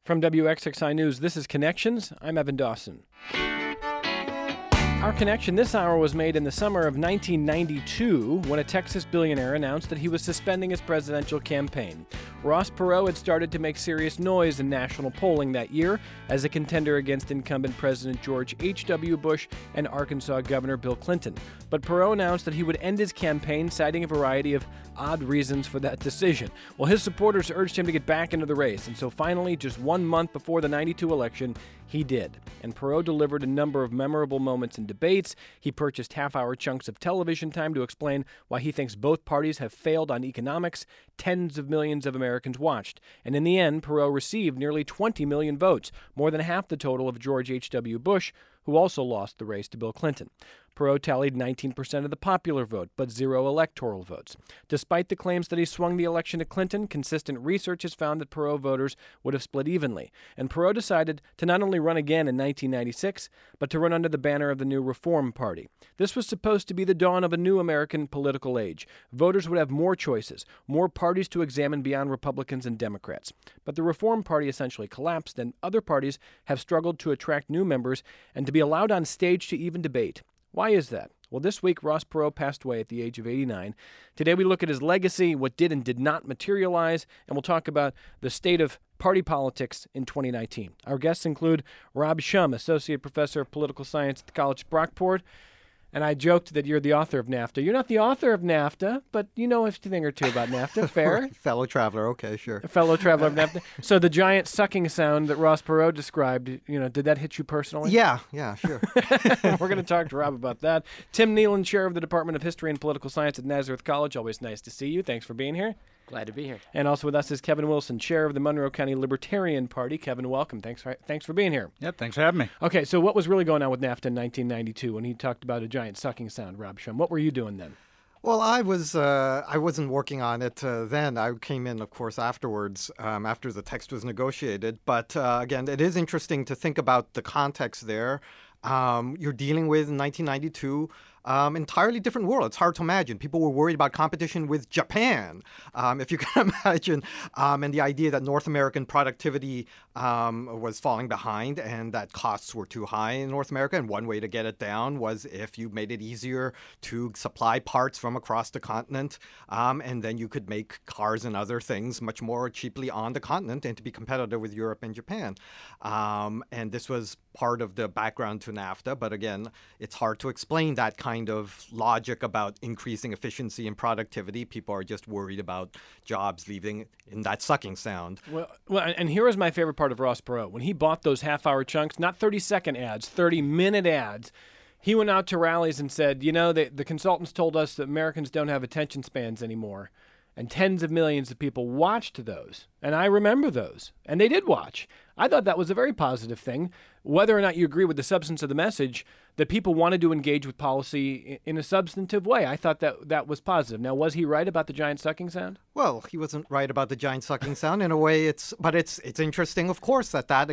From WXXI News, this is Connections. I'm Evan Dawson. Our connection this hour was made in the summer of 1992 when a Texas billionaire announced that he was suspending his presidential campaign. Ross Perot had started to make serious noise in national polling that year as a contender against incumbent President George H.W. Bush and Arkansas Governor Bill Clinton. But Perot announced that he would end his campaign, citing a variety of odd reasons for that decision. Well, his supporters urged him to get back into the race, and so finally, just 1 month before the 92 election, he did. And Perot delivered a number of memorable moments in debates. He purchased half-hour chunks of television time to explain why he thinks both parties have failed on economics. Tens of millions of Americans watched. And in the end, Perot received nearly 20 million votes, more than half the total of George H.W. Bush, who also lost the race to Bill Clinton. Perot tallied 19% of the popular vote, but 0 electoral votes. Despite the claims that he swung the election to Clinton, consistent research has found that Perot voters would have split evenly. And Perot decided to not only run again in 1996, but to run under the banner of the new Reform Party. This was supposed to be the dawn of a new American political age. Voters would have more choices, more parties to examine beyond Republicans and Democrats. But the Reform Party essentially collapsed, and other parties have struggled to attract new members and to be allowed on stage to even debate. Why is that? Well, this week, Ross Perot passed away at the age of 89. Today, we look at his legacy, what did and did not materialize, and we'll talk about the state of party politics in 2019. Our guests include Rob Shum, Associate Professor of Political Science at the College of Brockport. And I joked that you're the author of NAFTA. You're not the author of NAFTA, but you know a thing or two about NAFTA. Fair? Fellow traveler. Okay, sure. A fellow traveler of NAFTA. So the giant sucking sound that Ross Perot described, did that hit you personally? Yeah, sure. We're going to talk to Rob about that. Tim Nealon, Chair of the Department of History and Political Science at Nazareth College. Always nice to see you. Thanks for being here. Glad to be here. And also with us is Kevin Wilson, Chair of the Monroe County Libertarian Party. Kevin, welcome. Thanks for being here. Yep, thanks for having me. Okay, so what was really going on with NAFTA in 1992 when he talked about a giant sucking sound, Rob Shum? What were you doing then? Well, I wasn't working on it then. I came in, of course, afterwards, after the text was negotiated. But again, it is interesting to think about the context there. You're dealing with, in 1992, entirely different world. It's hard to imagine. People were worried about competition with Japan, if you can imagine, and the idea that North American productivity was falling behind and that costs were too high in North America. And one way to get it down was if you made it easier to supply parts from across the continent, and then you could make cars and other things much more cheaply on the continent and to be competitive with Europe and Japan. And this was part of the background to NAFTA. But again, it's hard to explain that kind of logic about increasing efficiency and productivity. People are just worried about jobs leaving in that sucking sound. Well, and here is my favorite part of Ross Perot. When he bought those half-hour chunks, not 30-second ads, 30-minute ads, he went out to rallies and said, the consultants told us that Americans don't have attention spans anymore. And tens of millions of people watched those. And I remember those. And they did watch. I thought that was a very positive thing. Whether or not you agree with the substance of the message, that people wanted to engage with policy in a substantive way. I thought that was positive. Now, was he right about the giant sucking sound? Well, he wasn't right about the giant sucking sound in a way. It's interesting, of course,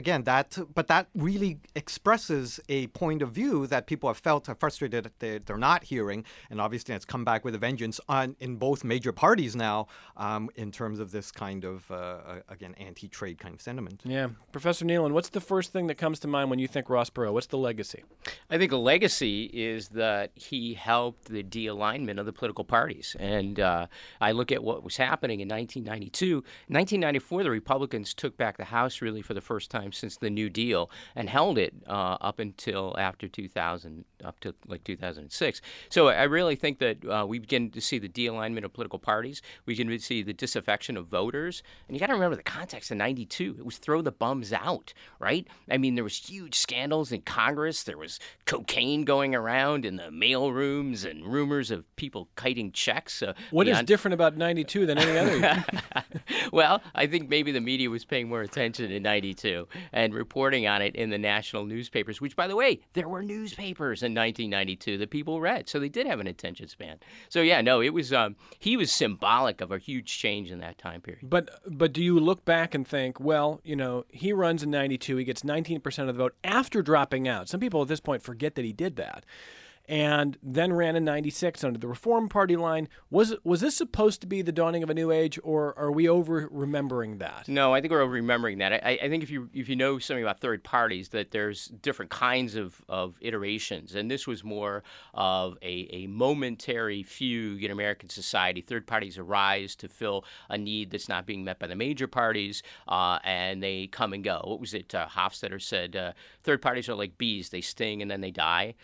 that really expresses a point of view that people have felt frustrated that they're not hearing, and obviously it's come back with a vengeance in both major parties now, in terms of this kind of again anti-trade kind of sentiment. Yeah, Professor Nealon, what's the first thing that comes to mind when you think Ross Perot? What's the legacy? I think the legacy is that he helped the de-alignment of the political parties. And I look at what was happening in 1992. In 1994, the Republicans took back the House really for the first time since the New Deal and held it up until after 2000, up to like 2006. So I really think that we begin to see the de-alignment of political parties. We begin to see the disaffection of voters. And you got to remember the context of 92. It was throw the bums out, right? I mean, there was huge scandals in Congress. There was cocaine going around in the mail rooms and rumors of people kiting checks. What is different about 92 than any other year? Well, I think maybe the media was paying more attention in 92 and reporting on it in the national newspapers, which, by the way, there were newspapers in 1992 that people read. So they did have an attention span. So, yeah, no, it was he was symbolic of a huge change in that time period. But do you look back and think, well, he runs in 92, he gets 19% of the vote after dropping out. Some people at this point forget that he did that. and then ran in 96 under the Reform Party line. Was this supposed to be the dawning of a new age, or are we over-remembering that? No, I think we're over-remembering that. I think if you know something about third parties, that there's different kinds of iterations, and this was more of a momentary fugue in American society. Third parties arise to fill a need that's not being met by the major parties, and they come and go. What was it? Hofstadter said, third parties are like bees. They sting and then they die.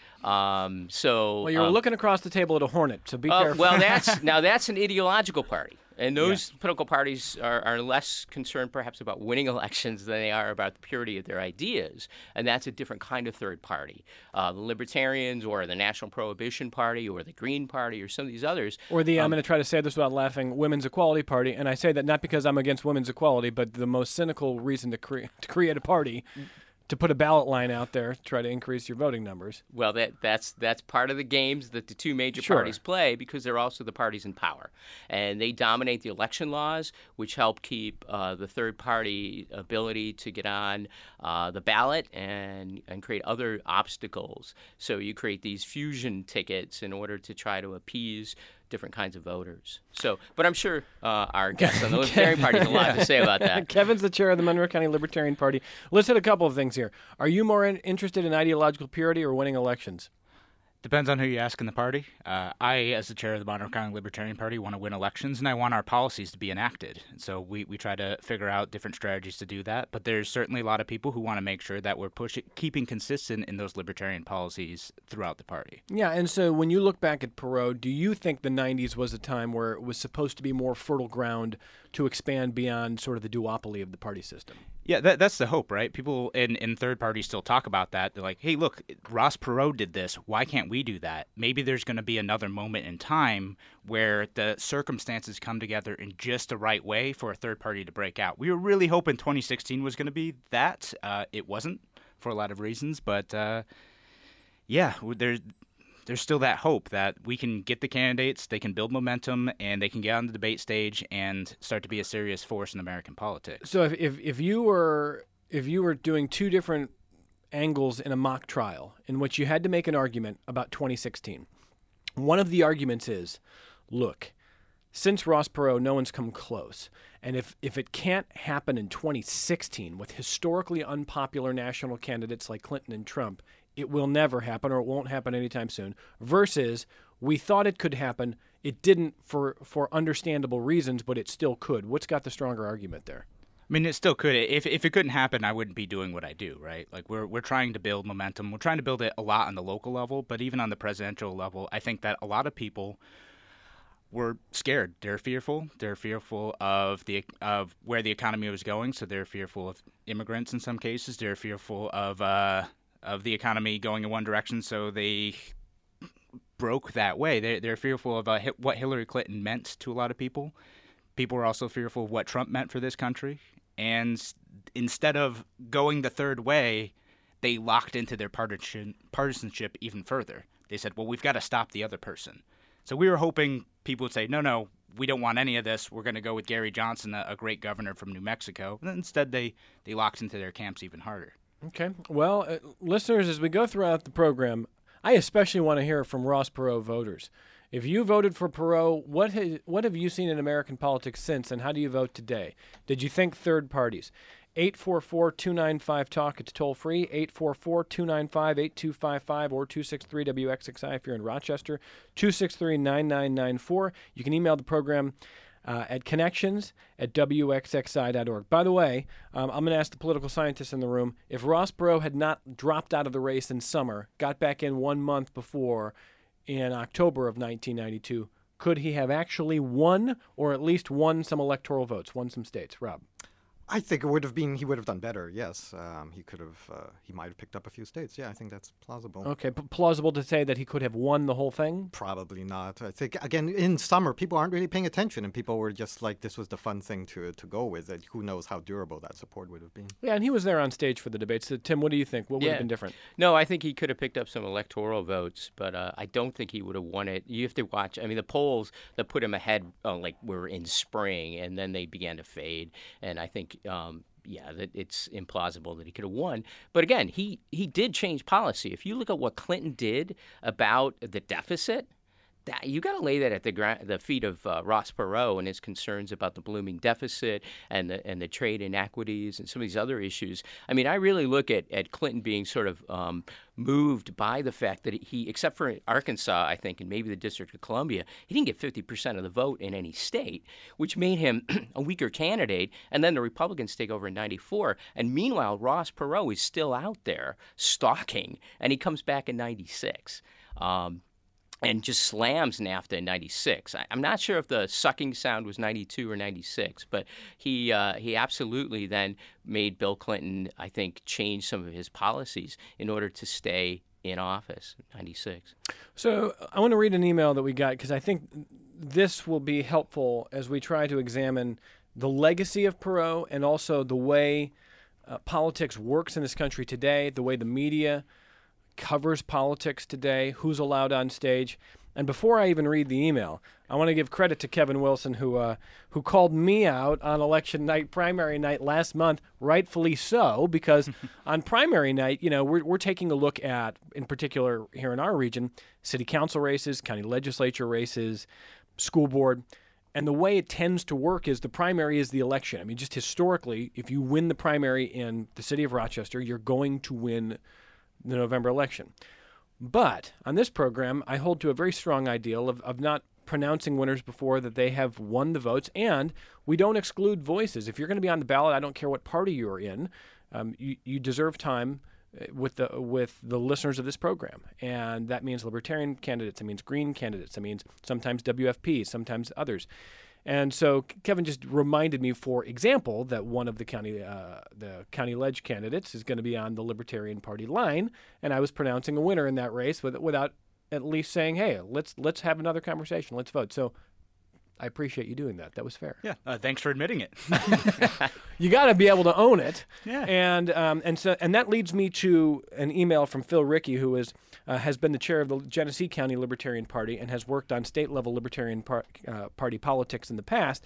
Well, you're looking across the table at a hornet, so be careful. Well, that's an ideological party. And those political parties are less concerned perhaps about winning elections than they are about the purity of their ideas. And that's a different kind of third party. The Libertarians or the National Prohibition Party or the Green Party or some of these others. Or the, I'm going to try to say this without laughing, Women's Equality Party. And I say that not because I'm against women's equality, but the most cynical reason to create a party, to put a ballot line out there to try to increase your voting numbers. Well, that's part of the games that the two major parties play, because they're also the parties in power. And they dominate the election laws, which help keep the third party ability to get on the ballot and create other obstacles. So you create these fusion tickets in order to try to appease different kinds of voters. So, but I'm sure our guest on the Libertarian Party has a lot to say about that. Kevin's the chair of the Monroe County Libertarian Party. Let's hit a couple of things here. Are you more interested in ideological purity or winning elections? Depends on who you ask in the party. I, as the chair of the Monroe County Libertarian Party, want to win elections, and I want our policies to be enacted. So we try to figure out different strategies to do that. But there's certainly a lot of people who want to make sure that we're keeping consistent in those libertarian policies throughout the party. Yeah, and so when you look back at Perot, do you think the 90s was a time where it was supposed to be more fertile ground to expand beyond sort of the duopoly of the party system? Yeah, that's the hope, right? People in third parties still talk about that. They're like, hey, look, Ross Perot did this. Why can't we do that? Maybe there's going to be another moment in time where the circumstances come together in just the right way for a third party to break out. We were really hoping 2016 was going to be that. It wasn't for a lot of reasons. But, yeah, there's still that hope that we can get the candidates, they can build momentum, and they can get on the debate stage and start to be a serious force in American politics. So if you were doing two different angles in a mock trial in which you had to make an argument about 2016, one of the arguments is, look, since Ross Perot, no one's come close. And if it can't happen in 2016 with historically unpopular national candidates like Clinton and Trump, it will never happen, or it won't happen anytime soon, versus we thought it could happen. It didn't for understandable reasons, but it still could. What's got the stronger argument there? I mean, it still could. If it couldn't happen, I wouldn't be doing what I do, right? Like we're trying to build momentum. We're trying to build it a lot on the local level, but even on the presidential level, I think that a lot of people were scared. They're fearful. They're fearful of where the economy was going. So they're fearful of immigrants in some cases. They're fearful of the economy going in one direction. So they broke that way. They're fearful of what Hillary Clinton meant to a lot of people. People were also fearful of what Trump meant for this country. And instead of going the third way, they locked into their partisanship even further. They said, well, we've got to stop the other person. So we were hoping people would say, no, we don't want any of this. We're going to go with Gary Johnson, a great governor from New Mexico. And instead, they locked into their camps even harder. Okay. Well, listeners, as we go throughout the program, I especially want to hear from Ross Perot voters. If you voted for Perot, what have you seen in American politics since, and how do you vote today? Did you think third parties? 844-295-TALK. It's toll free, 844-295-8255 or 263-WXXI if you're in Rochester, 263-9994. You can email the program at connections@wxxi.org. By the way, I'm going to ask the political scientists in the room, if Ross Perot had not dropped out of the race in summer, got back in 1 month before, in October of 1992, could he have actually won, or at least won some electoral votes, won some states? Rob? I think he would have done better. Yes, he might have picked up a few states. Yeah, I think that's plausible. Okay, plausible to say that he could have won the whole thing? Probably not. I think again in summer people aren't really paying attention, and people were just like, this was the fun thing to go with. And who knows how durable that support would have been? Yeah, and he was there on stage for the debates. So, Tim, what do you think? What would have been different? No, I think he could have picked up some electoral votes, but I don't think he would have won it. You have to watch. I mean, the polls that put him ahead, were in spring, and then they began to fade. And I think yeah, that it's implausible that he could have won. But again, he did change policy. If you look at what Clinton did about the deficit, that you got to lay that at the feet of Ross Perot and his concerns about the blooming deficit and the trade inequities and some of these other issues. I mean, I really look at Clinton being sort of moved by the fact that he, except for Arkansas, I think, and maybe the District of Columbia, he didn't get 50% of the vote in any state, which made him a weaker candidate. And then the Republicans take over in '94. And meanwhile, Ross Perot is still out there stalking, and he comes back in '96. And just slams NAFTA in '96. I'm not sure if the sucking sound was '92 or '96, but he absolutely then made Bill Clinton, I think, change some of his policies in order to stay in office in '96. So I want to read an email that we got because I think this will be helpful as we try to examine the legacy of Perot and also the way politics works in this country today, the way the media covers politics today, who's allowed on stage. And before I even read the email, I want to give credit to Kevin Wilson, who called me out on election night, primary night last month, rightfully so, because on primary night, we're taking a look at, in particular here in our region, city council races, county legislature races, school board. And the way it tends to work is the primary is the election. I mean, just historically, if you win the primary in the city of Rochester, you're going to win the November election. But on this program, I hold to a very strong ideal of not pronouncing winners before that they have won the votes, and we don't exclude voices. If you're going to be on the ballot, I don't care what party you're in, you deserve time with the listeners of this program. And that means libertarian candidates, it means green candidates, it means sometimes WFP, sometimes others. And so Kevin just reminded me, for example, that one of the county ledge candidates is going to be on the Libertarian Party line, and I was pronouncing a winner in that race without at least saying, "Hey, let's have another conversation, let's vote." So I appreciate you doing that. That was fair. Yeah, thanks for admitting it. You got to be able to own it. Yeah. And that leads me to an email from Phil Rickey, who has been the chair of the Genesee County Libertarian Party and has worked on state-level Libertarian Party politics in the past.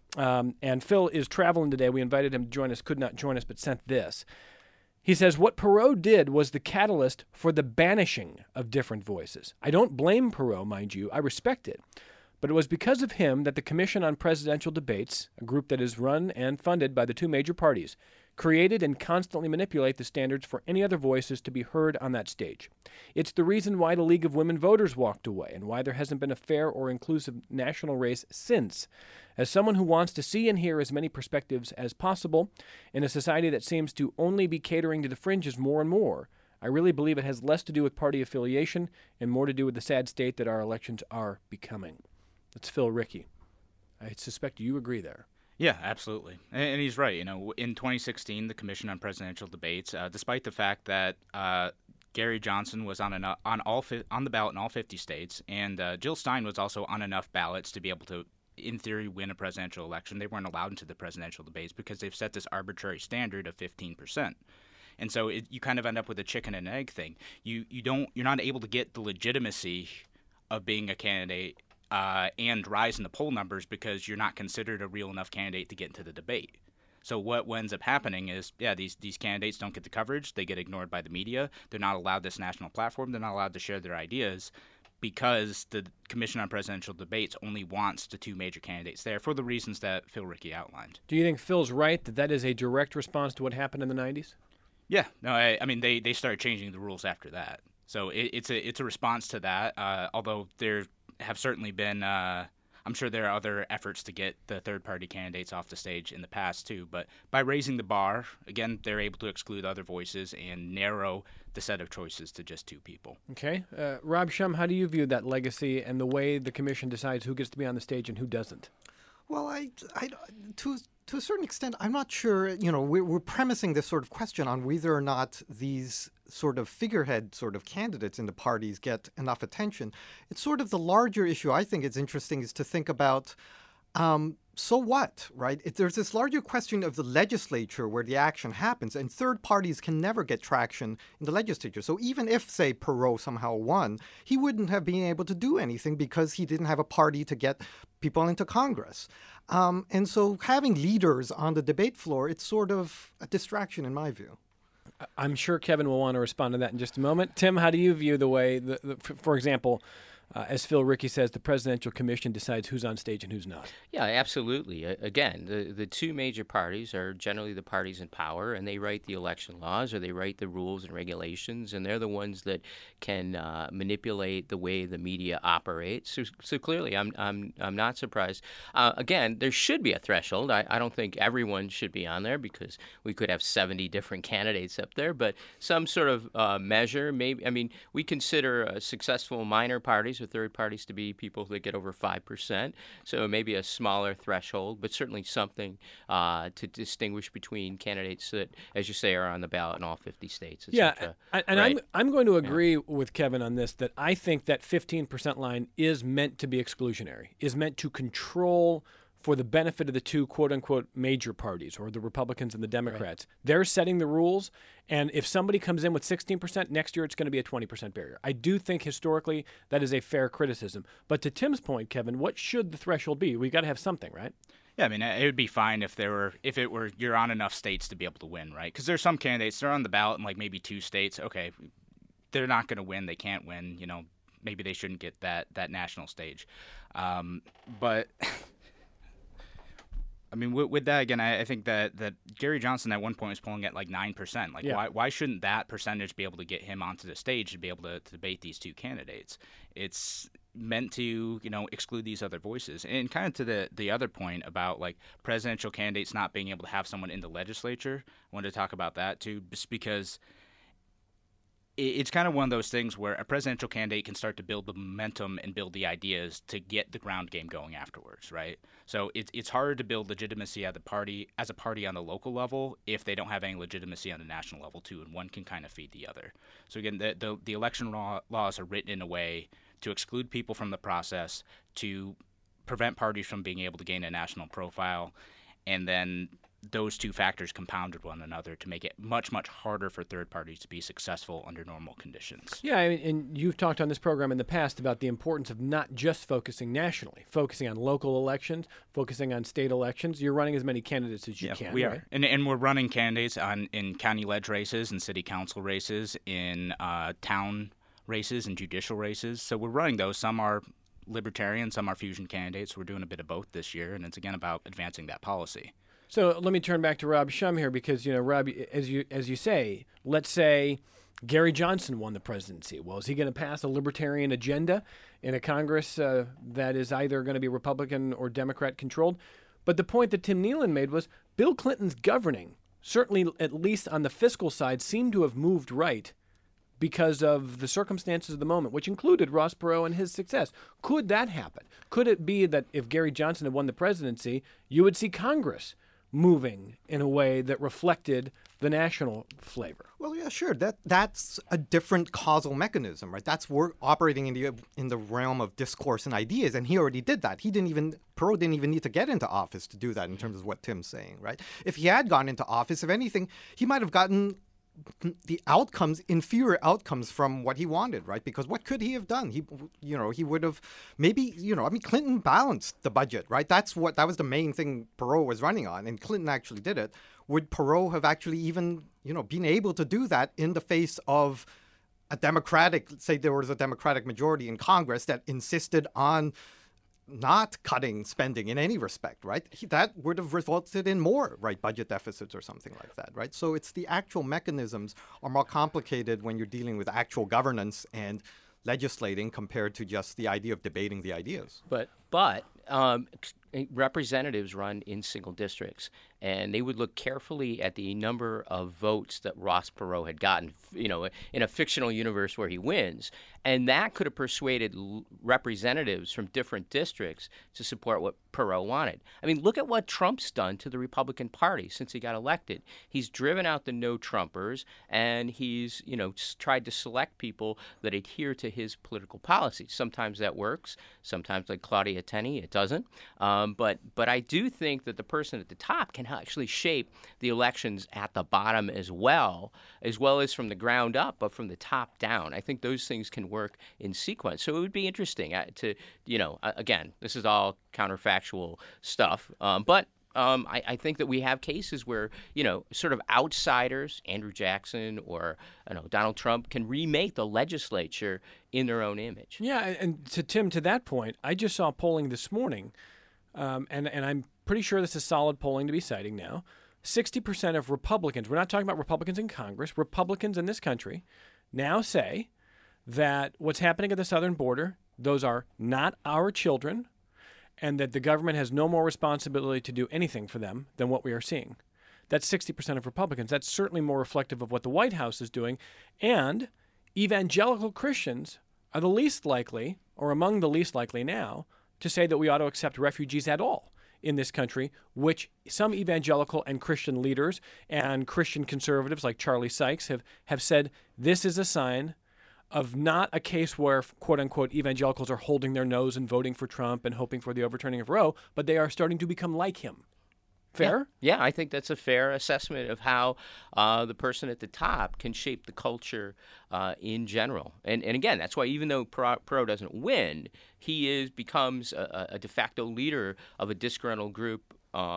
And Phil is traveling today. We invited him to join us, could not join us, but sent this. He says, what Perot did was the catalyst for the banishing of different voices. I don't blame Perot, mind you. I respect it. But it was because of him that the Commission on Presidential Debates, a group that is run and funded by the two major parties, created and constantly manipulate the standards for any other voices to be heard on that stage. It's the reason why the League of Women Voters walked away and why there hasn't been a fair or inclusive national race since. As someone who wants to see and hear as many perspectives as possible in a society that seems to only be catering to the fringes more and more, I really believe it has less to do with party affiliation and more to do with the sad state that our elections are becoming. That's Phil Rickey. I suspect you agree there. Yeah, absolutely. And he's right. In 2016, the Commission on Presidential Debates, despite the fact that Gary Johnson was on the ballot in all 50 states, and Jill Stein was also on enough ballots to be able to, in theory, win a presidential election, they weren't allowed into the presidential debates because they've set this arbitrary standard of 15%. And so you kind of end up with a chicken and egg thing. You're not able to get the legitimacy of being a candidate and rise in the poll numbers because you're not considered a real enough candidate to get into the debate. So what ends up happening is, these candidates don't get the coverage. They get ignored by the media. They're not allowed this national platform. They're not allowed to share their ideas because the Commission on Presidential Debates only wants the two major candidates there for the reasons that Phil Rickey outlined. Do you think Phil's right that is a direct response to what happened in the 90s? Yeah. No, I mean, they started changing the rules after that. So it's a response to that, although there have certainly been, I'm sure there are other efforts to get the third-party candidates off the stage in the past too, but by raising the bar, again, they're able to exclude other voices and narrow the set of choices to just two people. Okay. Rob Shum, how do you view that legacy and the way the commission decides who gets to be on the stage and who doesn't? Well, to a certain extent, I'm not sure, we're premising this sort of question on whether or not these sort of figurehead sort of candidates in the parties get enough attention. It's sort of the larger issue I think is interesting is to think about so what, right? There's this larger question of the legislature where the action happens, and third parties can never get traction in the legislature. So even if, say, Perot somehow won, he wouldn't have been able to do anything because he didn't have a party to get people into Congress. And so having leaders on the debate floor, it's sort of a distraction in my view. I'm sure Kevin will want to respond to that in just a moment. Tim, how do you view the way, for example, as Phil Rickey says, the Presidential Commission decides who's on stage and who's not? Yeah, absolutely. Again, the two major parties are generally the parties in power, and they write the election laws or they write the rules and regulations, and they're the ones that can manipulate the way the media operates. So clearly, I'm not surprised. Again, there should be a threshold. I don't think everyone should be on there because we could have 70 different candidates up there, but some sort of measure. Maybe, I mean, we consider successful minor parties or third parties to be people that get over 5%. So maybe a smaller threshold, but certainly something to distinguish between candidates that, as you say, are on the ballot in all 50 states. Yeah, and right? I'm going to agree with Kevin on this, that I think that 15% line is meant to be exclusionary, is meant to control for the benefit of the two quote-unquote major parties, or the Republicans and the Democrats. Right. They're setting the rules, and if somebody comes in with 16%, next year it's going to be a 20% barrier. I do think historically that is a fair criticism. But to Tim's point, Kevin, what should the threshold be? We got to have something, right? Yeah, I mean, it would be fine if it were you're on enough states to be able to win, right? Because there's some candidates, they're on the ballot in like maybe 2 states. Okay, they're not going to win. They can't win. You know, maybe they shouldn't get that national stage. But I mean, with that, again, I think that Gary Johnson at one point was polling at like 9%. Like, why shouldn't that percentage be able to get him onto the stage to be able to debate these two candidates? It's meant to, you know, exclude these other voices. And kind of to the other point about, like, presidential candidates not being able to have someone in the legislature, I wanted to talk about that, too, just because it's kind of one of those things where a presidential candidate can start to build the momentum and build the ideas to get the ground game going afterwards, right? So it's harder to build legitimacy as a party on the local level if they don't have any legitimacy on the national level too, and one can kind of feed the other. So again, the election laws are written in a way to exclude people from the process, to prevent parties from being able to gain a national profile, and then those two factors compounded one another to make it much, much harder for third parties to be successful under normal conditions. Yeah, I mean, and you've talked on this program in the past about the importance of not just focusing nationally, focusing on local elections, focusing on state elections. You're running as many candidates as you can. We right? are. And we're running candidates in county ledge races and city council races, in town races and judicial races. So we're running those. Some are libertarian, some are fusion candidates. We're doing a bit of both this year, and it's, again, about advancing that policy. So let me turn back to Rob Shum here, because, you know, Rob, as you say, let's say Gary Johnson won the presidency. Well, is he going to pass a libertarian agenda in a Congress that is either going to be Republican or Democrat controlled? But the point that Tim Nealon made was Bill Clinton's governing, certainly at least on the fiscal side, seemed to have moved right because of the circumstances of the moment, which included Ross Perot and his success. Could that happen? Could it be that if Gary Johnson had won the presidency, you would see Congress moving in a way that reflected the national flavor? Well, yeah, sure. That's a different causal mechanism, right? That's we're operating in the realm of discourse and ideas, and he already did that. Perot didn't even need to get into office to do that, in terms of what Tim's saying, right? If he had gone into office, if anything, he might have gotten the inferior outcomes from what he wanted, right? Because what could he have done? He would have maybe, Clinton balanced the budget, right? That was the main thing Perot was running on, and Clinton actually did it. Would Perot have actually even, been able to do that in the face of say there was a Democratic majority in Congress that insisted on not cutting spending in any respect, right? That would have resulted in more, right, budget deficits or something like that, right? So it's the actual mechanisms are more complicated when you're dealing with actual governance and legislating compared to just the idea of debating the ideas. But representatives run in single districts, and they would look carefully at the number of votes that Ross Perot had gotten, in a fictional universe where he wins. And that could have persuaded representatives from different districts to support what Perot wanted. I mean, look at what Trump's done to the Republican Party since he got elected. He's driven out the no-Trumpers, and he's, tried to select people that adhere to his political policies. Sometimes that works. Sometimes, like Claudia Tenney, it doesn't. But I do think that the person at the top can actually shape the elections at the bottom as well as from the ground up, but from the top down. I think those things can work in sequence. So it would be interesting to, again, this is all counterfactual stuff, but I think that we have cases where, sort of outsiders, Andrew Jackson or Donald Trump, can remake the legislature in their own image. Yeah, and to that point, I just saw polling this morning, and I'm pretty sure this is solid polling to be citing now. 60% of Republicans, we're not talking about Republicans in Congress, Republicans in this country now say that what's happening at the southern border, those are not our children, and that the government has no more responsibility to do anything for them than what we are seeing. That's 60% of Republicans. That's certainly more reflective of what the White House is doing. And evangelical Christians are the least likely, or among the least likely now, to say that we ought to accept refugees at all in this country, which some evangelical and Christian leaders and Christian conservatives like Charlie Sykes have said this is a sign of not a case where, quote-unquote, evangelicals are holding their nose and voting for Trump and hoping for the overturning of Roe, but they are starting to become like him. Fair? Yeah, I think that's a fair assessment of how the person at the top can shape the culture in general. And again, that's why even though Perot doesn't win, he becomes a de facto leader of a disgruntled group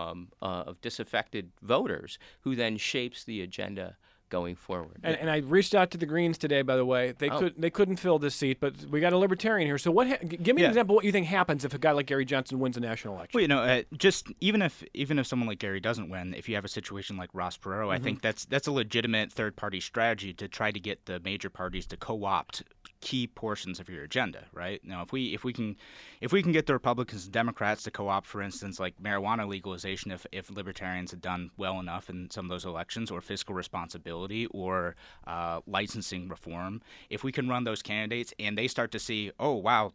of disaffected voters who then shapes the agenda going forward. And I reached out to the Greens today, by the way. They couldn't fill this seat, but we got a Libertarian here. So give me an example of what you think happens if a guy like Gary Johnson wins a national election. Well, just even if someone like Gary doesn't win, if you have a situation like Ross Perot, I think that's a legitimate third-party strategy to try to get the major parties to co-opt key portions of your agenda, right? Now, if we can get the Republicans and Democrats to co-opt, for instance, like marijuana legalization, if libertarians had done well enough in some of those elections, or fiscal responsibility, or licensing reform, if we can run those candidates and they start to see, oh wow,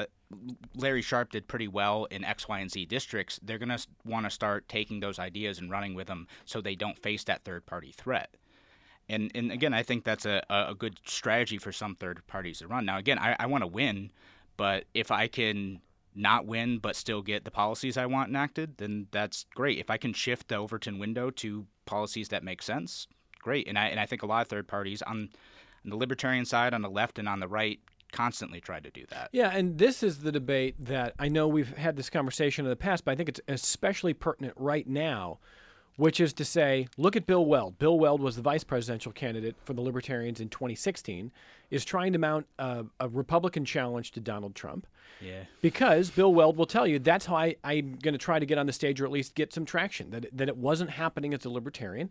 Larry Sharpe did pretty well in X, Y, and Z districts, they're going to want to start taking those ideas and running with them so they don't face that third-party threat. And again, I think that's a good strategy for some third parties to run. Now, again, I want to win, but if I can not win but still get the policies I want enacted, then that's great. If I can shift the Overton window to policies that make sense, great. And I think a lot of third parties on the libertarian side, on the left, and on the right constantly try to do that. Yeah, and this is the debate that I know we've had this conversation in the past, but I think it's especially pertinent right now, which is to say, look at Bill Weld. Bill Weld was the vice presidential candidate for the Libertarians in 2016, is trying to mount a Republican challenge to Donald Trump. Yeah. Because Bill Weld will tell you that's how I'm going to try to get on the stage or at least get some traction, that it wasn't happening as a Libertarian.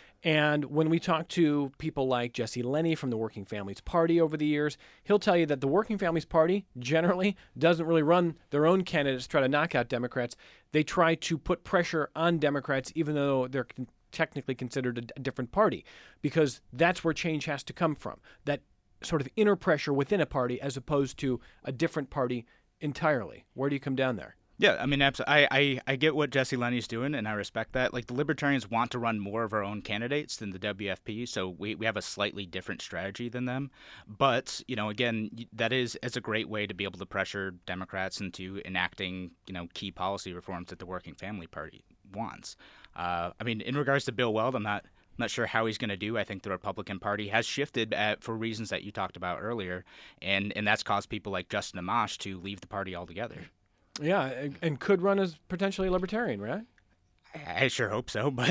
And when we talk to people like Jesse Lenny from the Working Families Party over the years, he'll tell you that the Working Families Party generally doesn't really run their own candidates to try to knock out Democrats. They try to put pressure on Democrats even though they're technically considered a different party, because that's where change has to come from, that sort of inner pressure within a party as opposed to a different party entirely. Where do you come down there? Yeah, I mean, absolutely. I get what Jesse Lenny's doing, and I respect that. Like, the Libertarians want to run more of our own candidates than the WFP, so we have a slightly different strategy than them. But, again, it's a great way to be able to pressure Democrats into enacting, key policy reforms that the Working Family Party wants. I mean, in regards to Bill Weld, I'm not sure how he's going to do. I think the Republican Party has shifted for reasons that you talked about earlier, and that's caused people like Justin Amash to leave the party altogether. Yeah, and could run as potentially a Libertarian, right? I sure hope so, but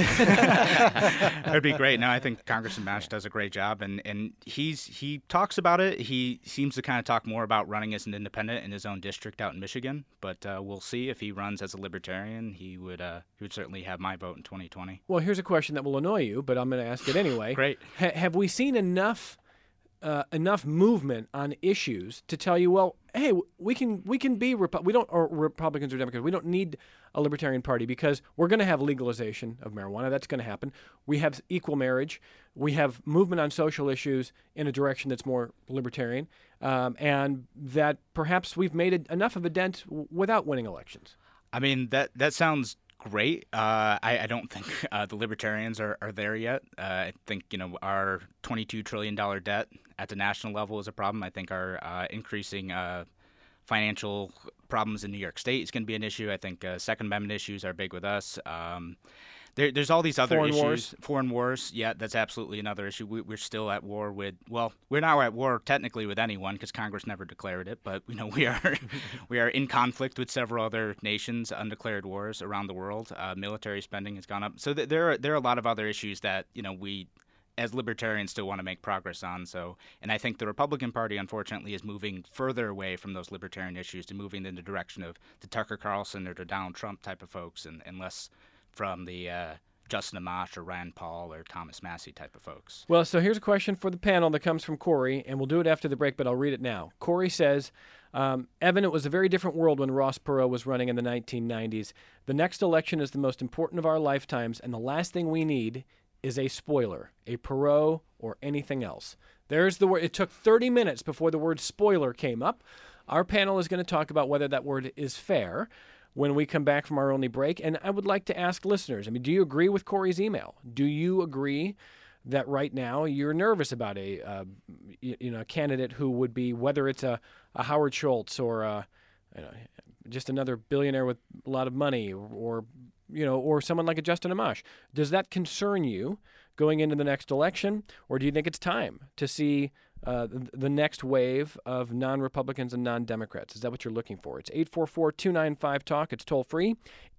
that would be great. No, I think Congressman Mash does a great job, and he talks about it. He seems to kind of talk more about running as an independent in his own district out in Michigan, but we'll see if he runs as a Libertarian. He would certainly have my vote in 2020. Well, here's a question that will annoy you, but I'm going to ask it anyway. Great. Have we seen enough enough movement on issues to tell you, well, hey, we can be Republicans or Democrats. We don't need a Libertarian Party because we're going to have legalization of marijuana. That's going to happen. We have equal marriage. We have movement on social issues in a direction that's more libertarian, and that perhaps we've made enough of a dent without winning elections. I mean, that sounds great. I don't think the libertarians are there yet. I think our $22 trillion debt at the national level is a problem. I think our increasing financial problems in New York State is going to be an issue. I think Second Amendment issues are big with us. There's all these other issues. Foreign wars, yeah, that's absolutely another issue. We're still at war with, well, we're now at war technically with anyone because Congress never declared it, but we are in conflict with several other nations, undeclared wars around the world. Military spending has gone up. So there are a lot of other issues that we as libertarians still want to make progress on. And I think the Republican Party, unfortunately, is moving further away from those libertarian issues to moving in the direction of the Tucker Carlson or the Donald Trump type of folks and less from the Justin Amash or Rand Paul or Thomas Massie type of folks. Well, so here's a question for the panel that comes from Corey, and we'll do it after the break, but I'll read it now. Corey says, Evan, it was a very different world when Ross Perot was running in the 1990s. The next election is the most important of our lifetimes, and the last thing we need is a spoiler, a Perot or anything else. There's the word. It took 30 minutes before the word spoiler came up. Our panel is going to talk about whether that word is fair when we come back from our only break. And I would like to ask listeners, do you agree with Corey's email? Do you agree that right now you're nervous about a candidate who would be, whether it's a Howard Schultz or just another billionaire with a lot of money or someone like a Justin Amash? Does that concern you going into the next election, or do you think it's time to see the next wave of non-Republicans and non-Democrats? Is that what you're looking for? It's 844-295-TALK. It's toll-free.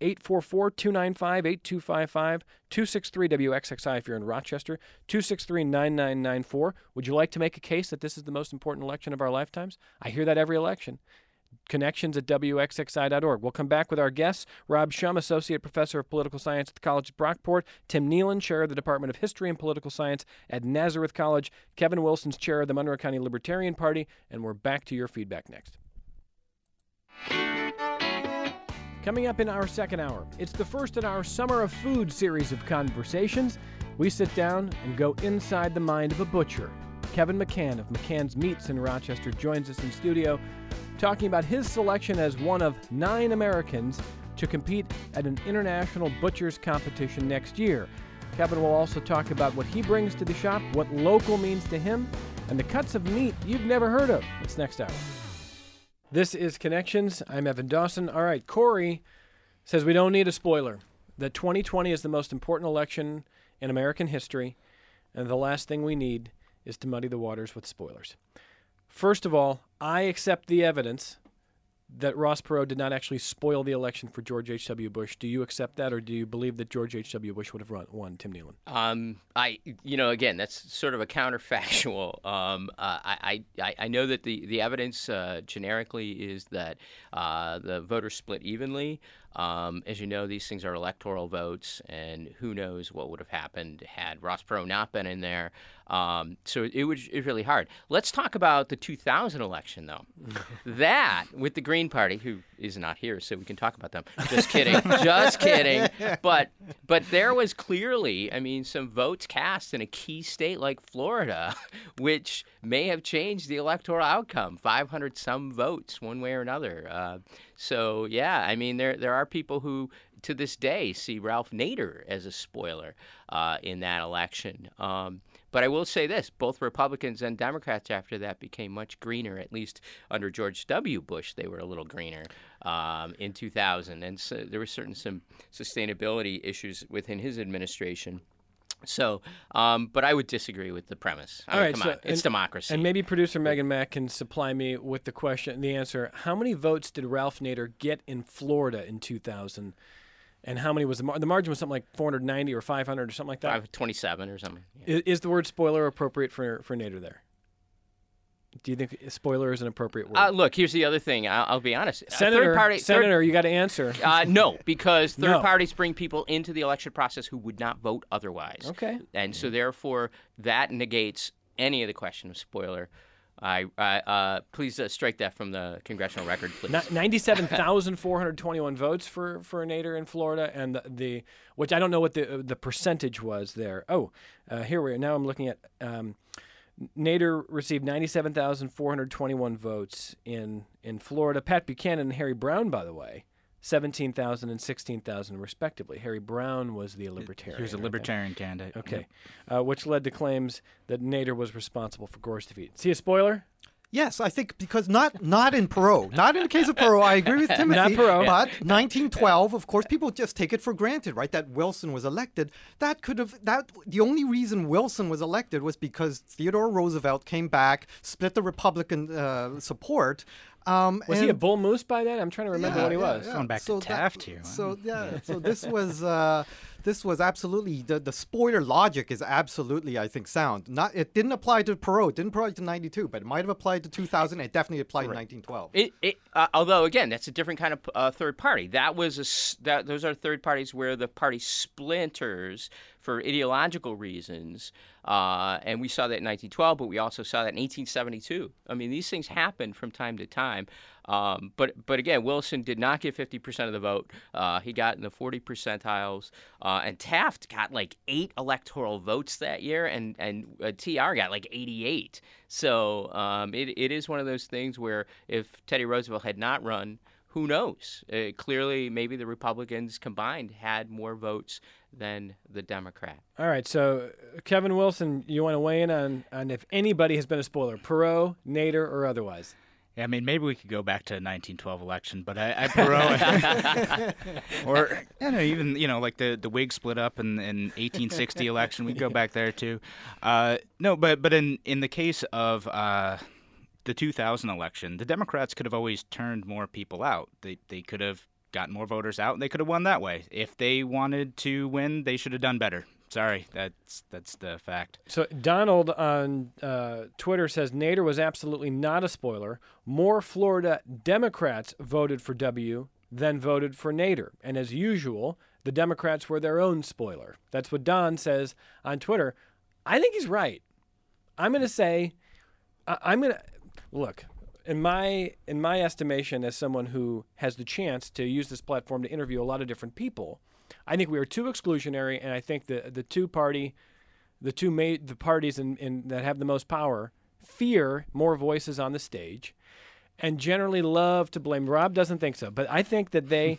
844-295-8255. 263-WXXI if you're in Rochester. 263-9994. Would you like to make a case that this is the most important election of our lifetimes? I hear that every election. Connections at WXXI.org. We'll come back with our guests, Rob Shum, Associate Professor of Political Science at the College of Brockport, Tim Nealon, Chair of the Department of History and Political Science at Nazareth College, Kevin Wilson's Chair of the Monroe County Libertarian Party, and we're back to your feedback next. Coming up in our second hour, it's the first in our Summer of Food series of conversations. We sit down and go inside the mind of a butcher. Kevin McCann of McCann's Meats in Rochester joins us in studio, talking about his selection as one of 9 Americans to compete at an international butchers competition next year. Kevin will also talk about what he brings to the shop, what local means to him, and the cuts of meat you've never heard of. It's next hour. This is Connections. I'm Evan Dawson. All right, Corey says we don't need a spoiler, that 2020 is the most important election in American history, and the last thing we need is to muddy the waters with spoilers. First of all, I accept the evidence that Ross Perot did not actually spoil the election for George H.W. Bush. Do you accept that, or do you believe that George H.W. Bush would have won, Tim Nealon? Again, that's sort of a counterfactual. I know that the evidence generically is that the voters split evenly. As you know, these things are electoral votes, and who knows what would have happened had Ross Perot not been in there. So it's really hard. Let's talk about the 2000 election, though. That, with the Green Party, who is not here, so we can talk about them. Just kidding. Just kidding. But there was clearly, some votes cast in a key state like Florida, which may have changed the electoral outcome. 500-some votes, one way or another. There are people who, to this day, see Ralph Nader as a spoiler in that election. But I will say this, both Republicans and Democrats after that became much greener, at least under George W. Bush, they were a little greener in 2000. And so there were some sustainability issues within his administration. So, but I would disagree with the premise. It's democracy. And maybe producer Megan Mack can supply me with the answer. How many votes did Ralph Nader get in Florida in 2000? And how many was the margin was something like 490 or 500 or something like that? 527 or something. Yeah. Is the word spoiler appropriate for Nader there? Do you think spoiler is an appropriate word? Look, here's the other thing. I'll be honest. Senator, you got to answer. No, because third parties bring people into the election process who would not vote otherwise. Okay. And so therefore that negates any of the question of spoiler, please strike that from the congressional record, please. 97,421 votes for Nader in Florida, and the which I don't know what the percentage was there. Here we are. Now I'm looking at Nader received 97,421 votes in Florida. Pat Buchanan and Harry Brown, by the way, 17,000 and 16,000 respectively. Harry Brown was the libertarian. He was a libertarian candidate. Okay, which led to claims that Nader was responsible for Gore's defeat. See a spoiler? Yes, I think because not in Perot. Not in the case of Perot. I agree with Timothy. Not Perot. But 1912, of course, people just take it for granted, right? That Wilson was elected. The only reason Wilson was elected was because Theodore Roosevelt came back, split the Republican support. Was he a bull moose by then? I'm trying to remember what he was. Going back to Taft here. So this was absolutely the spoiler logic is absolutely, I think, sound. It didn't apply to Perot, it didn't apply to 92, but it might have applied to 2000. It definitely applied in 1912. Although again, that's a different kind of third party. Those are third parties where the party splinters for ideological reasons, and we saw that in 1912, but we also saw that in 1872. I mean, these things happen from time to time. But again, Wilson did not get 50% of the vote. He got in the 40 percentiles, and Taft got like 8 electoral votes that year, and TR got like 88. So it is one of those things where if Teddy Roosevelt had not run, who knows? Clearly, maybe the Republicans combined had more votes than the Democrat. All right, so Kevin Wilson, you want to weigh in on if anybody has been a spoiler, Perot, Nader, or otherwise? Yeah, I mean, maybe we could go back to 1912 election, but I Perot, or even like the Whigs split up in 1860 election, we'd go back there too. No, but in the case of the 2000 election, the Democrats could have always turned more people out. They could have gotten more voters out, and they could have won that way. If they wanted to win, they should have done better. Sorry, that's the fact. So Donald on Twitter says Nader was absolutely not a spoiler. More Florida Democrats voted for W than voted for Nader. And as usual, the Democrats were their own spoiler. That's what Don says on Twitter. I think he's right. I'm going to say, look, in my estimation, as someone who has the chance to use this platform to interview a lot of different people, I think we are too exclusionary, and I think the parties that have the most power fear more voices on the stage, and generally love to blame. Rob doesn't think so, but I think that they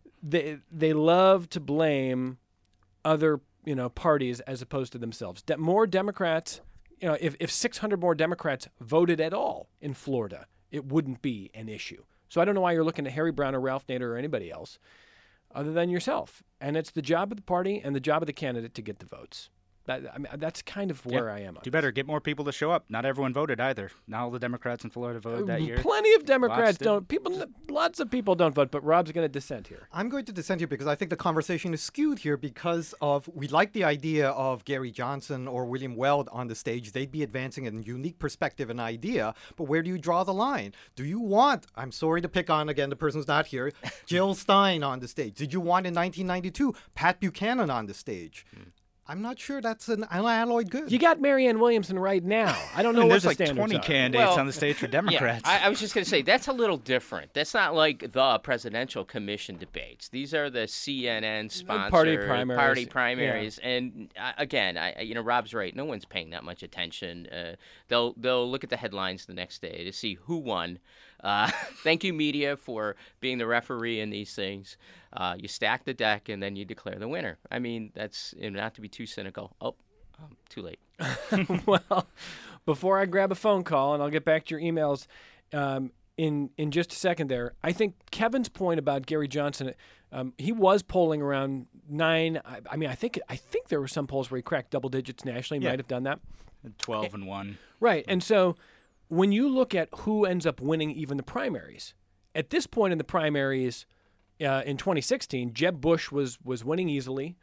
love to blame other parties as opposed to themselves. More Democrats, if 600 more Democrats voted at all in Florida, it wouldn't be an issue. So I don't know why you're looking at Harry Brown or Ralph Nader or anybody else other than yourself. And it's the job of the party and the job of the candidate to get the votes. That's kind of where I am on Do better. Get more people to show up. Not everyone voted either. Not all the Democrats in Florida voted that year. Plenty of Democrats don't. Lots of people don't vote, but Rob's going to dissent here. I'm going to dissent here because I think the conversation is skewed here because we like the idea of Gary Johnson or William Weld on the stage. They'd be advancing a unique perspective and idea, but where do you draw the line? Do you want, I'm sorry to pick on, again, the person who's not here, Jill Stein on the stage? Did you want in 1992 Pat Buchanan on the stage? I'm not sure that's an unalloyed good. You got Marianne Williamson right now. I don't know what the standards are. There's like 20 candidates on the stage for Democrats. Yeah, I was just going to say, that's a little different. That's not like the presidential commission debates. These are the CNN-sponsored party primaries. Yeah. And again, Rob's right. No one's paying that much attention. They'll look at the headlines the next day to see who won. Thank you, media, for being the referee in these things. You stack the deck, and then you declare the winner. I mean, that's not to be too cynical. Oh, too late. Well, before I grab a phone call, and I'll get back to your emails in just a second there, I think Kevin's point about Gary Johnson, he was polling around 9. I mean, I think there were some polls where he cracked double digits nationally. He might have done that. 12-1. Right, and so when you look at who ends up winning even the primaries, at this point in the primaries in 2016, Jeb Bush was winning easily,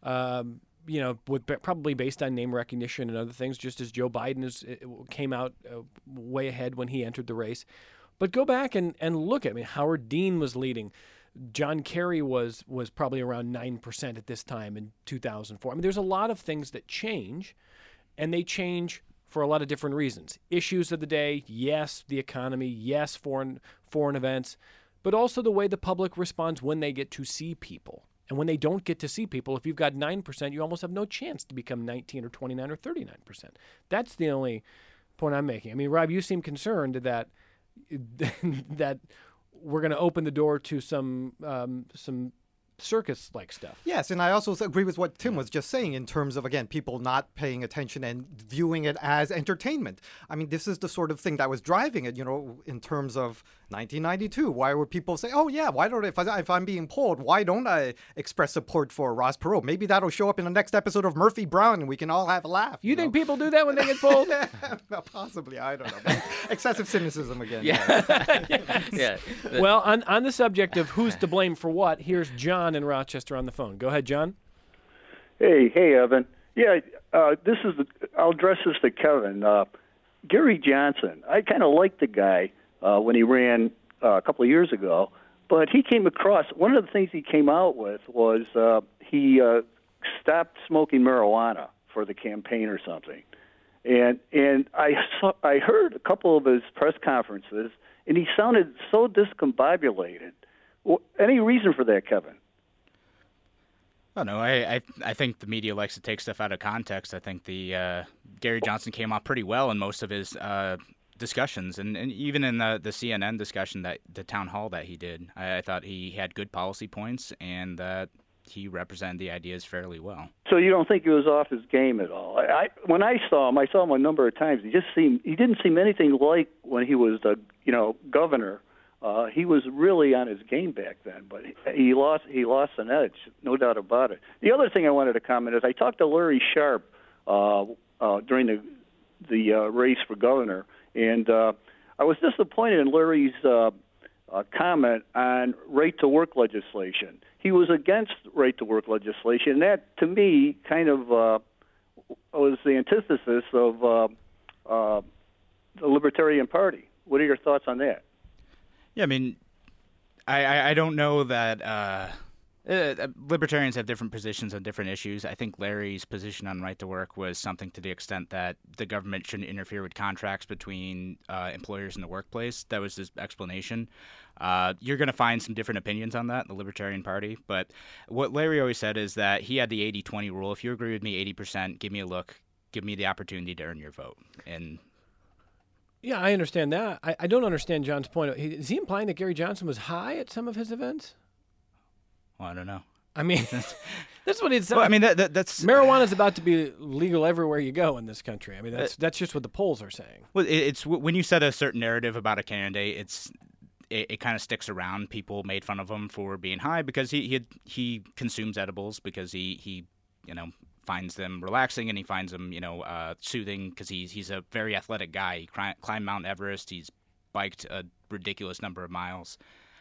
probably based on name recognition and other things, just as Joe Biden came out way ahead when he entered the race. But go back and look at it. I mean, Howard Dean was leading. John Kerry was probably around 9% at this time in 2004. I mean, there's a lot of things that change, and they change for a lot of different reasons. Issues of the day, yes, the economy, yes, foreign events, but also the way the public responds when they get to see people. And when they don't get to see people, if you've got 9%, you almost have no chance to become 19 or 29 or 39%. That's the only point I'm making. I mean, Rob, you seem concerned that that we're going to open the door to some circus-like stuff. Yes, and I also agree with what Tim was just saying in terms of, again, people not paying attention and viewing it as entertainment. I mean, this is the sort of thing that was driving it, in terms of 1992. Why were people say, oh, yeah, why don't if I'm being polled, why don't I express support for Ross Perot? Maybe that'll show up in the next episode of Murphy Brown and we can all have a laugh. You think people do that when they get polled? Well, possibly, I don't know. Excessive cynicism again. Yeah. Well, on the subject of who's to blame for what, here's John in Rochester on the phone. Go ahead, John. Hey, Evan. Yeah, I'll address this to Kevin. Gary Johnson, I kind of liked the guy when he ran a couple of years ago, but he came across, one of the things he came out with was he stopped smoking marijuana for the campaign or something. And I heard a couple of his press conferences, and he sounded so discombobulated. Any reason for that, Kevin? Oh, no, I think the media likes to take stuff out of context. I think the Gary Johnson came off pretty well in most of his discussions, and even in the CNN discussion, that the town hall that he did, I thought he had good policy points and that he represented the ideas fairly well. So you don't think he was off his game at all? When I saw him a number of times. He didn't seem anything like when he was the governor. He was really on his game back then, but he lost an edge, no doubt about it. The other thing I wanted to comment is I talked to Larry Sharp during the race for governor, and I was disappointed in Larry's comment on right-to-work legislation. He was against right-to-work legislation, and that, to me, kind of was the antithesis of the Libertarian Party. What are your thoughts on that? Yeah, I mean, I don't know that libertarians have different positions on different issues. I think Larry's position on right to work was something to the extent that the government shouldn't interfere with contracts between employers in the workplace. That was his explanation. You're going to find some different opinions on that in the Libertarian Party. But what Larry always said is that he had the 80-20 rule. If you agree with me 80%, give me a look. Give me the opportunity to earn your vote. And yeah, I understand that. I don't understand John's point. Is he implying that Gary Johnson was high at some of his events? Well, I don't know. I mean, that's what it said. Well, I mean, that's marijuana is about to be legal everywhere you go in this country. I mean, that's just what the polls are saying. Well, it's when you set a certain narrative about a candidate, it kind of sticks around. People made fun of him for being high because he consumes edibles because he finds them relaxing and he finds them soothing because he's a very athletic guy. He climbed Mount Everest. He's biked a ridiculous number of miles.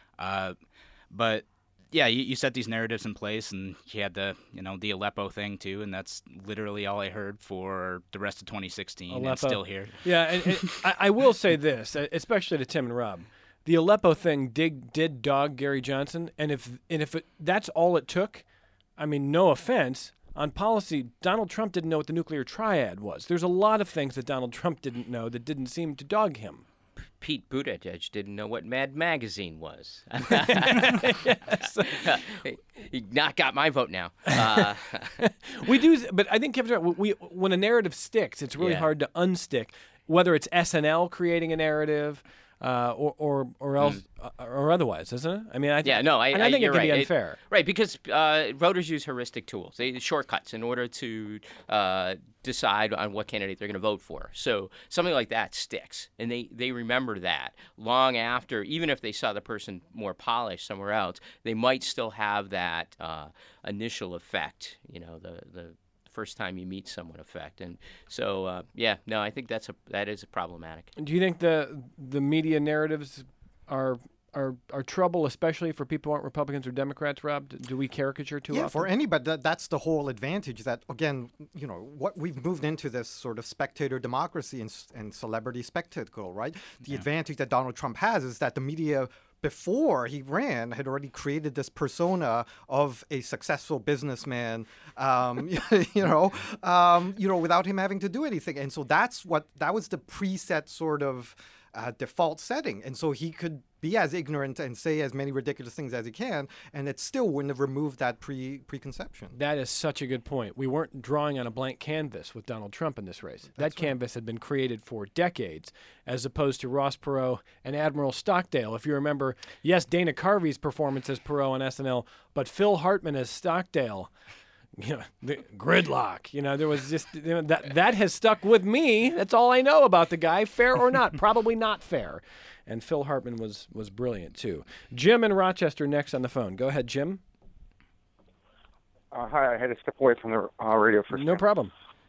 But yeah, you set these narratives in place, and he had the Aleppo thing too, and that's literally all I heard for the rest of 2016. Aleppo. And still here. Yeah, and I will say this, especially to Tim and Rob. The Aleppo thing did dog Gary Johnson, and if that's all it took, I mean, no offense. On policy, Donald Trump didn't know what the nuclear triad was. There's a lot of things that Donald Trump didn't know that didn't seem to dog him. Pete Buttigieg didn't know what Mad Magazine was. He not got my vote now. We do, but I think Kevin's right. When a narrative sticks, it's really hard to unstick. Whether it's SNL creating a narrative, or else or otherwise, isn't it? I mean, I think it can be unfair, right? Because voters use heuristic tools, shortcuts, in order to decide on what candidate they're going to vote for. So something like that sticks, and they remember that long after, even if they saw the person more polished somewhere else, they might still have that initial effect. The first time you meet someone effect. And so I think that is problematic. Do you think the media narratives are trouble, especially for people who aren't Republicans or Democrats, Rob? Do we caricature too often? Yeah, for anybody, that's the whole advantage that, again, what we've moved into this sort of spectator democracy and celebrity spectacle, right? The advantage that Donald Trump has is that the media before he ran, had already created this persona of a successful businessman, without him having to do anything. And so that was the preset sort of default setting. And so he could be as ignorant and say as many ridiculous things as he can, and it still wouldn't have removed that preconception. That is such a good point. We weren't drawing on a blank canvas with Donald Trump in this race. That canvas had been created for decades, as opposed to Ross Perot and Admiral Stockdale. If you remember, yes, Dana Carvey's performance as Perot on SNL, but Phil Hartman as Stockdale. The gridlock. There was just that has stuck with me. That's all I know about the guy. Fair or not? Probably not fair. And Phil Hartman was brilliant too. Jim in Rochester next on the phone. Go ahead, Jim. Hi, I had to step away from the radio for a second. No problem.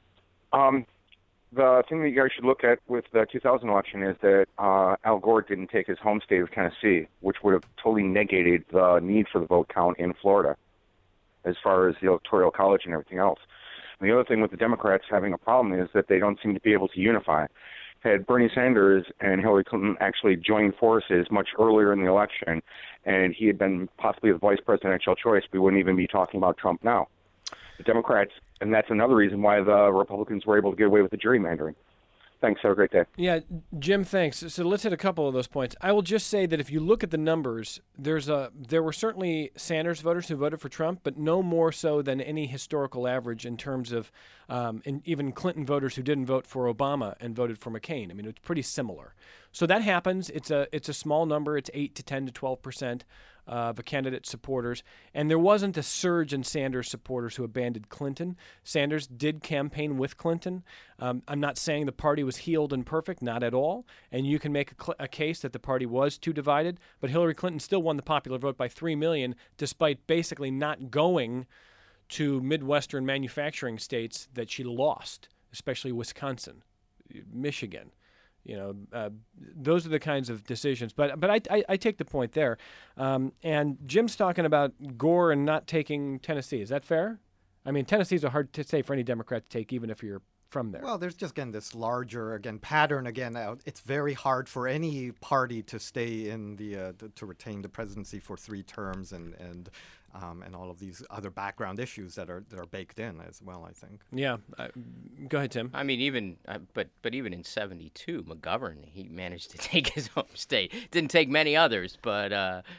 The thing that you guys should look at with the 2000 election is that Al Gore didn't take his home state of Tennessee, which would have totally negated the need for the vote count in Florida, as far as the Electoral College and everything else. And the other thing with the Democrats having a problem is that they don't seem to be able to unify. Had Bernie Sanders and Hillary Clinton actually joined forces much earlier in the election, and he had been possibly the vice presidential choice, we wouldn't even be talking about Trump now. The Democrats, and that's another reason why the Republicans were able to get away with the gerrymandering. Thanks. Have a great day. Yeah, Jim, thanks. So let's hit a couple of those points. I will just say that if you look at the numbers, there were certainly Sanders voters who voted for Trump, but no more so than any historical average in terms of and even Clinton voters who didn't vote for Obama and voted for McCain. I mean, it's pretty similar. So that happens. It's a small number. It's 8 to 10 to 12% of a candidate's supporters. And there wasn't a surge in Sanders supporters who abandoned Clinton. Sanders did campaign with Clinton. I'm not saying the party was healed and perfect, not at all. And you can make a case that the party was too divided. But Hillary Clinton still won the popular vote by 3 million, despite basically not going to Midwestern manufacturing states that she lost, especially Wisconsin, Michigan. Those are the kinds of decisions. But I take the point there. And Jim's talking about Gore and not taking Tennessee. Is that fair? I mean, Tennessee's a hard to say for any Democrat to take, even if you're from there. Well, there's just, this larger, pattern. It's very hard for any party to stay in to retain the presidency for 3 terms and all of these other background issues that are baked in as well, I think. Yeah. Go ahead, Tim. I mean, even but even in '72, McGovern, he managed to take his home state. Didn't take many others, but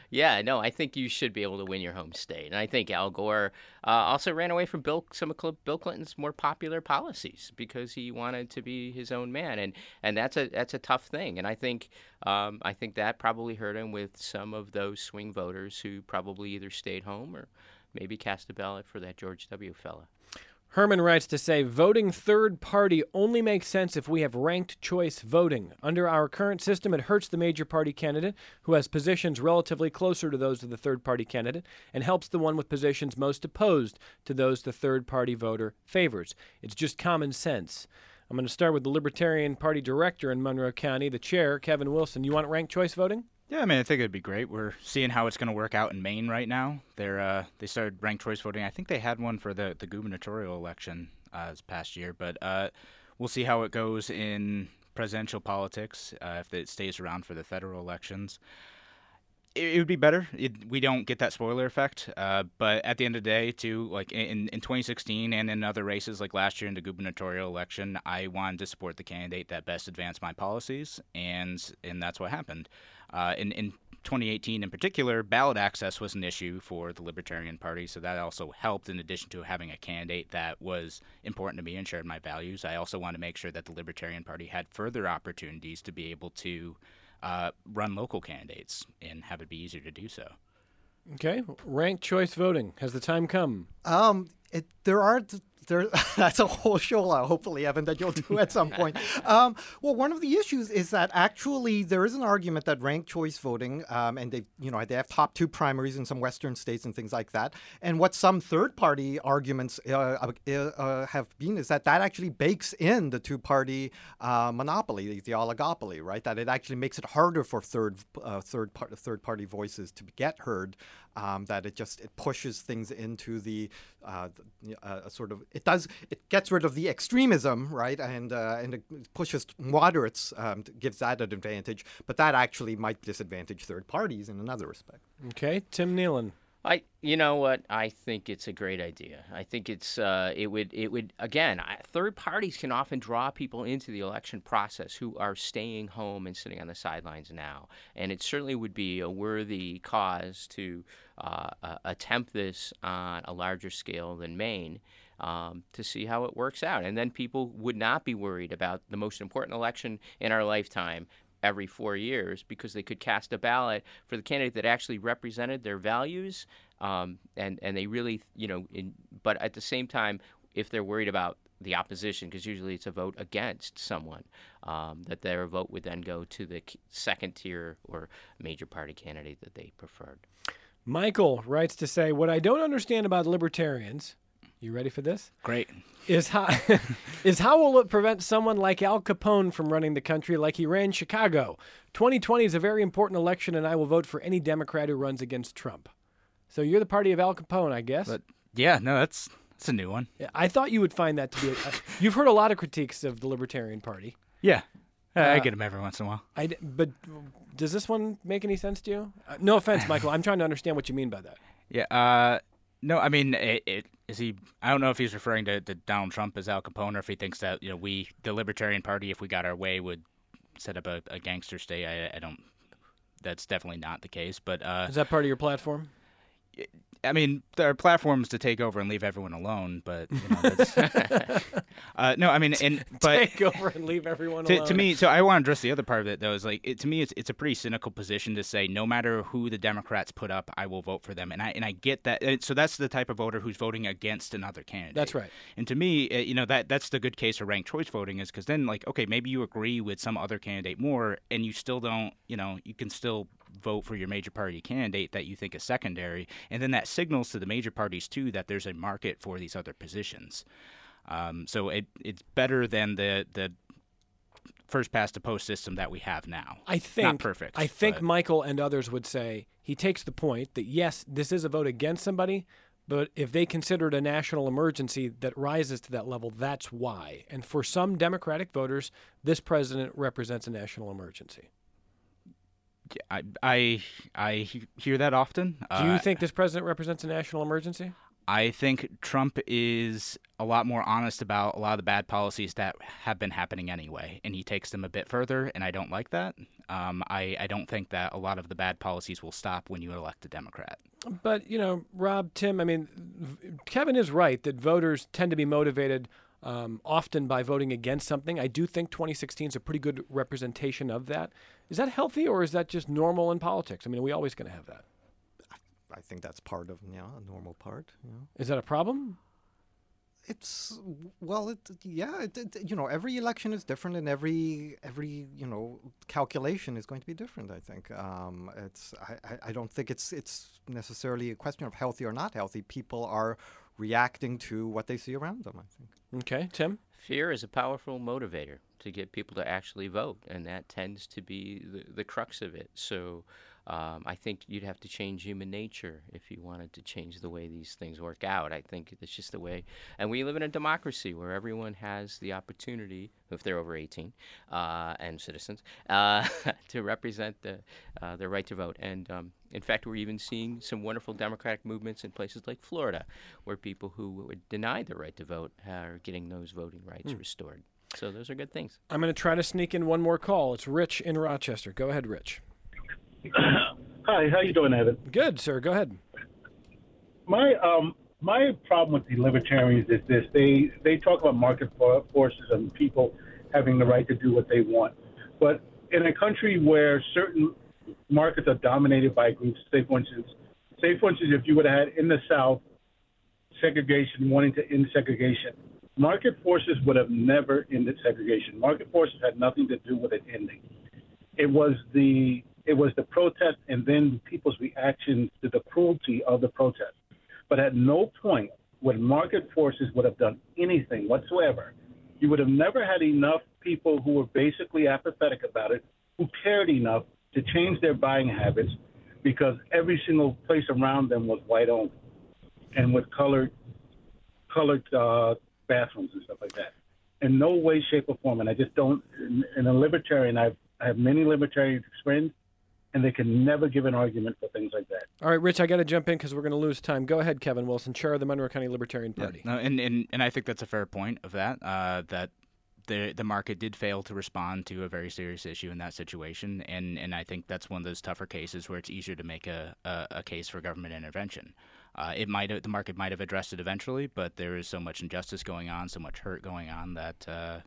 I think you should be able to win your home state. And I think Al Gore also ran away from some of Bill Clinton's more popular policies because he wanted to be his own man, and that's a tough thing. And I think that probably hurt him with some of those swing voters who probably either stayed home or maybe cast a ballot for that George W. fella. Herman writes to say, voting third party only makes sense if we have ranked choice voting. Under our current system, it hurts the major party candidate who has positions relatively closer to those of the third party candidate and helps the one with positions most opposed to those the third party voter favors. It's just common sense. I'm going to start with the Libertarian Party director in Monroe County, the chair, Kevin Wilson. You want ranked choice voting? Yeah, I mean, I think it'd be great. We're seeing how it's going to work out in Maine right now. They started ranked choice voting. I think they had one for the gubernatorial election this past year, but we'll see how it goes in presidential politics if it stays around for the federal elections. It would be better. We don't get that spoiler effect, but at the end of the day, too, like in 2016 and in other races like last year in the gubernatorial election, I wanted to support the candidate that best advanced my policies, and that's what happened. In 2018 in particular, ballot access was an issue for the Libertarian Party, so that also helped in addition to having a candidate that was important to me and shared my values. I also wanted to make sure that the Libertarian Party had further opportunities to be able to run local candidates and have it be easier to do so. Okay. Ranked choice voting. Has the time come? That's a whole show, hopefully, Evan, that you'll do at some point. Well, one of the issues is that actually there is an argument that ranked choice voting, and they have top 2 primaries in some Western states and things like that. And what some third-party arguments have been is that actually bakes in the 2-party monopoly, the oligopoly, right? That it actually makes it harder for third-party voices to get heard that it pushes things into the sort of it gets rid of the extremism, right, and it pushes moderates, gives that an advantage, but that actually might disadvantage third parties in another respect. Okay, Tim Nealon. You know what? I think it's a great idea. I think it would again. Third parties can often draw people into the election process who are staying home and sitting on the sidelines now, and it certainly would be a worthy cause to attempt this on a larger scale than Maine. To see how it works out, and then people would not be worried about the most important election in our lifetime every 4 years, because they could cast a ballot for the candidate that actually represented their values, and they really, but at the same time, if they're worried about the opposition, because usually it's a vote against someone, that their vote would then go to the second tier or major party candidate that they preferred. Michael writes to say, what I don't understand about libertarians, you ready for this? Great. Is how will it prevent someone like Al Capone from running the country like he ran Chicago? 2020 is a very important election, and I will vote for any Democrat who runs against Trump. So you're the party of Al Capone, I guess. But yeah, no, that's a new one. Yeah, I thought you would find that to be. You've heard a lot of critiques of the Libertarian Party. Yeah, I get them every once in a while. But does this one make any sense to you? No offense, Michael. I'm trying to understand what you mean by that. Yeah. No, I mean, is he? I don't know if he's referring to Donald Trump as Al Capone, or if he thinks that we, the Libertarian Party, if we got our way, would set up a gangster state. I don't. That's definitely not the case. But is that part of your platform? I mean, there are platforms to take over and leave everyone alone, but that's, no, I mean, take over and leave everyone alone. To me, so I want to address the other part of it though. Is like to me, it's a pretty cynical position to say no matter who the Democrats put up, I will vote for them, and I get that. So that's the type of voter who's voting against another candidate. That's right. And to me, that's the good case of ranked choice voting, is because then okay, maybe you agree with some other candidate more, and you still don't, you can still vote for your major party candidate that you think is secondary, and then that signals to the major parties too that there's a market for these other positions. So it's better than the first past the post system that we have now. I think not perfect. I think Michael and others would say he takes the point that yes, this is a vote against somebody, but if they consider it a national emergency that rises to that level, that's why. And for some Democratic voters, this president represents a national emergency. I hear that often. Do you think this president represents a national emergency? I think Trump is a lot more honest about a lot of the bad policies that have been happening anyway, and he takes them a bit further, and I don't like that. I don't think that a lot of the bad policies will stop when you elect a Democrat. But, Rob, Tim, I mean, Kevin is right that voters tend to be motivated often by voting against something. I do think 2016 is a pretty good representation of that. Is that healthy, or is that just normal in politics? I mean, are we always going to have that? I think that's part of a normal part. Is that a problem? It's every election is different, and every calculation is going to be different. I think I don't think it's necessarily a question of healthy or not healthy. People are reacting to what they see around them, I think. Okay, Tim? Fear is a powerful motivator to get people to actually vote, and that tends to be the crux of it. So I think you'd have to change human nature if you wanted to change the way these things work out. I think it's just the way. And we live in a democracy where everyone has the opportunity, if they're over 18 and citizens, to represent their right to vote. And in fact, we're even seeing some wonderful democratic movements in places like Florida, where people who were denied the right to vote are getting those voting rights restored. So those are good things. I'm going to try to sneak in one more call. It's Rich in Rochester. Go ahead, Rich. Hi, how you doing, Evan? Good, sir. Go ahead. My problem with the libertarians is this: they talk about market forces and people having the right to do what they want, but in a country where certain markets are dominated by groups, say for instance, if you would have had in the South segregation, wanting to end segregation, market forces would have never ended segregation. Market forces had nothing to do with it ending. It was the protest and then people's reaction to the cruelty of the protest. But at no point would market forces would have done anything whatsoever. You would have never had enough people who were basically apathetic about it, who cared enough to change their buying habits, because every single place around them was white owned and with colored bathrooms and stuff like that. In no way, shape, or form. And I just don't. In a libertarian, I have many libertarians friends, and they can never give an argument for things like that. All right, Rich, I got to jump in because we're going to lose time. Go ahead, Kevin Wilson, chair of the Monroe County Libertarian Party. Yeah, no, and I think that's a fair point of that, that the market did fail to respond to a very serious issue in that situation, and I think that's one of those tougher cases where it's easier to make a case for government intervention. The market might have addressed it eventually, but there is so much injustice going on, so much hurt going on that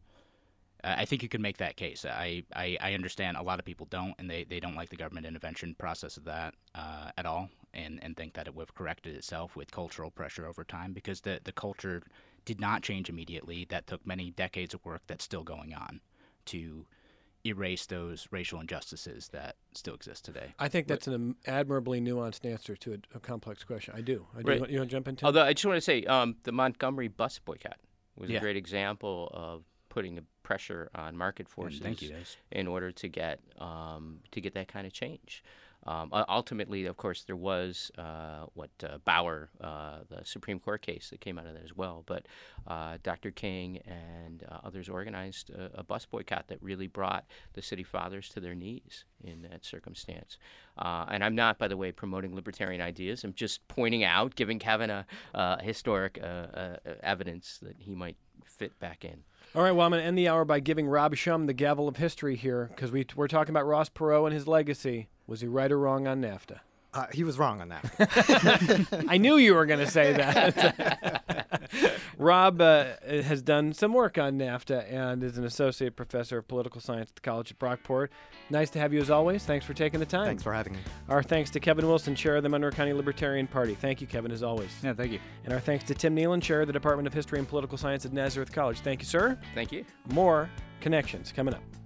I think you can make that case. I understand a lot of people don't, and they don't like the government intervention process of that at all, and think that it would have corrected itself with cultural pressure over time, because the culture did not change immediately. That took many decades of work that's still going on to erase those racial injustices that still exist today. I think that's an admirably nuanced answer to a complex question. I do. Right. You want to jump into? Although I just want to say the Montgomery bus boycott was a great example of putting a pressure on market forces in order to get that kind of change. Ultimately, of course, there was Bauer, the Supreme Court case that came out of that as well. But Dr. King and others organized a bus boycott that really brought the city fathers to their knees in that circumstance. And I'm not, by the way, promoting libertarian ideas. I'm just pointing out, giving Kevin a historic evidence that he might fit back in. All right, well, I'm going to end the hour by giving Rob Shum the gavel of history here, because we're talking about Ross Perot and his legacy. Was he right or wrong on NAFTA? He was wrong on that. I knew you were going to say that. Rob has done some work on NAFTA and is an associate professor of political science at the College at Brockport. Nice to have you as always. Thanks for taking the time. Thanks for having me. Our thanks to Kevin Wilson, chair of the Monroe County Libertarian Party. Thank you, Kevin, as always. Yeah, thank you. And our thanks to Tim Nealon, chair of the Department of History and Political Science at Nazareth College. Thank you, sir. Thank you. More Connections coming up.